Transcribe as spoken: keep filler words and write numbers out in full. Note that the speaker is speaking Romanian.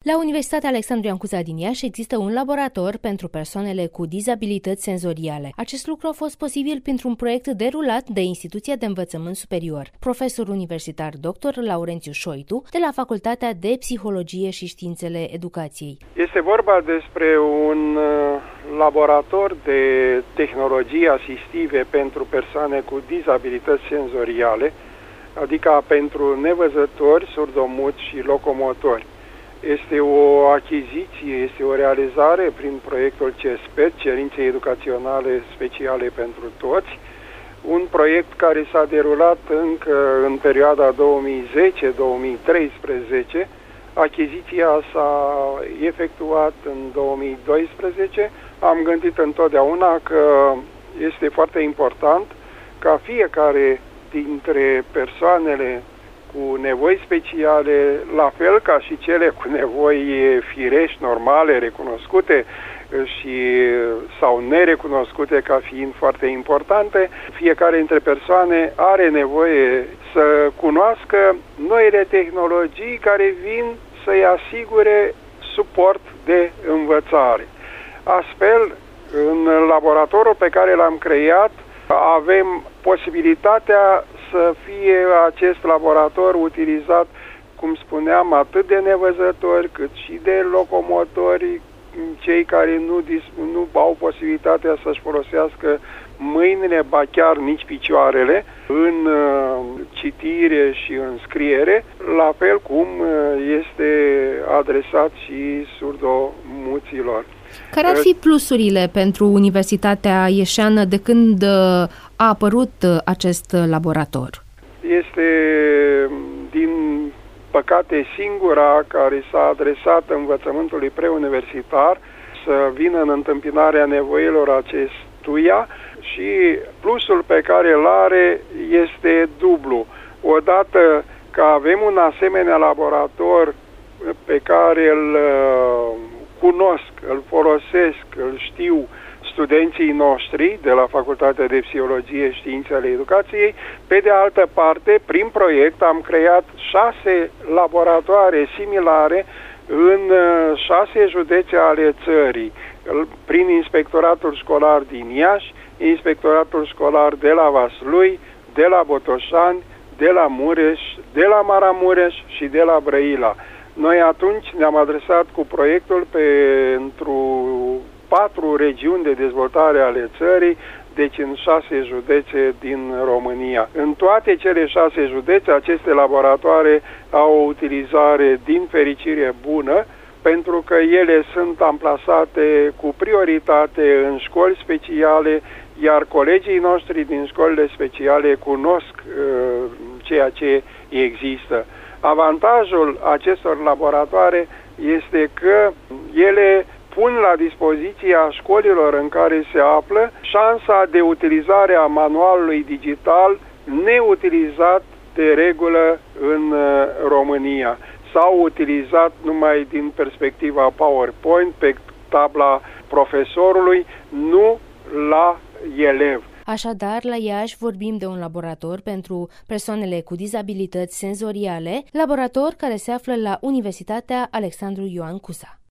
La Universitatea Alexandru Ioan Cuza din Iași există un laborator pentru persoanele cu dizabilități senzoriale. Acest lucru a fost posibil printr-un proiect derulat de Instituția de Învățământ Superior. Profesor universitar doctor Laurențiu Șoitu, de la Facultatea de Psihologie și Științele Educației. Este vorba despre un laborator de tehnologii asistive pentru persoane cu dizabilități senzoriale, adică pentru nevăzători, surdomuți și locomotori. Este o achiziție, este o realizare prin proiectul CESPET, Cerințe Educaționale Speciale pentru Toți, un proiect care s-a derulat încă în perioada două mii zece două mii treisprezece. Achiziția s-a efectuat în două mii doisprezece. Am gândit întotdeauna că este foarte important ca fiecare dintre persoanele cu nevoi speciale, la fel ca și cele cu nevoi firești, normale, recunoscute și sau nerecunoscute ca fiind foarte importante, fiecare dintre persoane are nevoie să cunoască noile tehnologii care vin să-i asigure suport de învățare. Astfel, în laboratorul pe care l-am creat, avem posibilitatea să fie acest laborator utilizat, cum spuneam, atât de nevăzători, cât și de locomotori, cei care nu, nu au posibilitatea să-și folosească mâinile, ba chiar nici picioarele, în uh, citire și în scriere, la fel cum uh, este adresat și surdomuților. Care ar fi plusurile pentru Universitatea Ieșeană de când a apărut acest laborator? Este, din păcate, singura care s-a adresat învățământului preuniversitar să vină în întâmpinarea nevoilor acestuia și plusul pe care îl are este dublu. Odată că avem un asemenea laborator pe care îl cunosc, îl folosesc, îl știu studenții noștri de la Facultatea de Psihologie și Științele Educației. Pe de altă parte, prin proiect am creat șase laboratoare similare în șase județe ale țării, prin Inspectoratul Școlar din Iași, Inspectoratul Școlar de la Vaslui, de la Botoșani, de la Mureș, de la Maramureș și de la Brăila. Noi atunci ne-am adresat cu proiectul pentru patru regiuni de dezvoltare ale țării, deci în șase județe din România. În toate cele șase județe, aceste laboratoare au o utilizare din fericire bună, pentru că ele sunt amplasate cu prioritate în școli speciale, iar colegii noștri din școlile speciale cunosc uh, ceea ce există. Avantajul acestor laboratoare este că ele pun la dispoziția școlilor în care se află șansa de utilizare a manualului digital neutilizat de regulă în România sau utilizat numai din perspectiva PowerPoint pe tabla profesorului, nu la elev. Așadar, la Iași vorbim de un laborator pentru persoanele cu dizabilități senzoriale, laborator care se află la Universitatea Alexandru Ioan Cuza.